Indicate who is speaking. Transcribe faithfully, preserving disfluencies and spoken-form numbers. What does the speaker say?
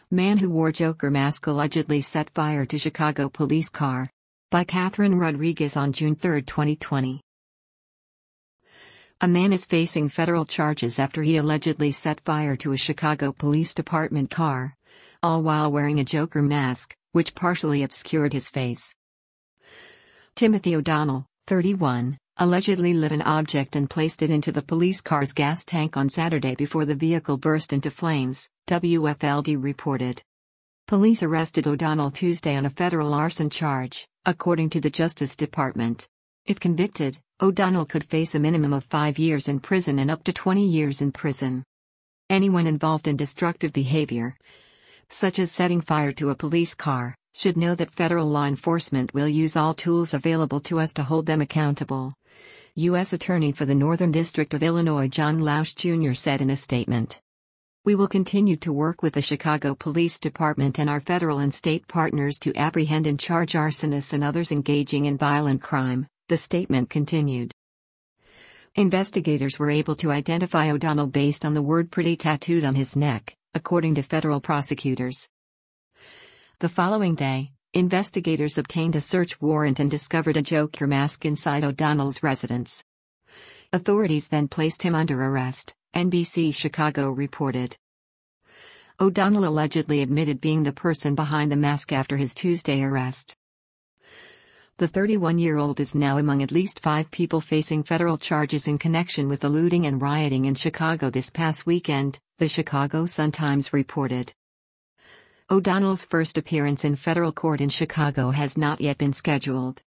Speaker 1: Man who wore Joker mask allegedly set fire to Chicago police car. By Catherine Rodriguez on June third, twenty twenty. A man is facing federal charges after he allegedly set fire to a Chicago Police Department car, all while wearing a Joker mask, which partially obscured his face. Timothy O'Donnell, thirty-one, allegedly lit an object and placed it into the police car's gas tank on Saturday before the vehicle burst into flames, W F L D reported. Police arrested O'Donnell Tuesday on a federal arson charge, according to the Justice Department. If convicted, O'Donnell could face a minimum of five years in prison and up to twenty years in prison. Anyone involved in destructive behavior, such as setting fire to a police car, should know that federal law enforcement will use all tools available to us to hold them accountable. U S Attorney for the Northern District of Illinois John Lausch Junior said in a statement. We will continue to work with the Chicago Police Department and our federal and state partners to apprehend and charge arsonists and others engaging in violent crime, the statement continued. Investigators were able to identify O'Donnell based on the word pretty tattooed on his neck, according to federal prosecutors. The following day, investigators obtained a search warrant and discovered a Joker mask inside O'Donnell's residence. Authorities then placed him under arrest, N B C Chicago reported. O'Donnell allegedly admitted being the person behind the mask after his Tuesday arrest. The thirty-one-year-old is now among at least five people facing federal charges in connection with the looting and rioting in Chicago this past weekend, the Chicago Sun-Times reported. O'Donnell's first appearance in federal court in Chicago has not yet been scheduled.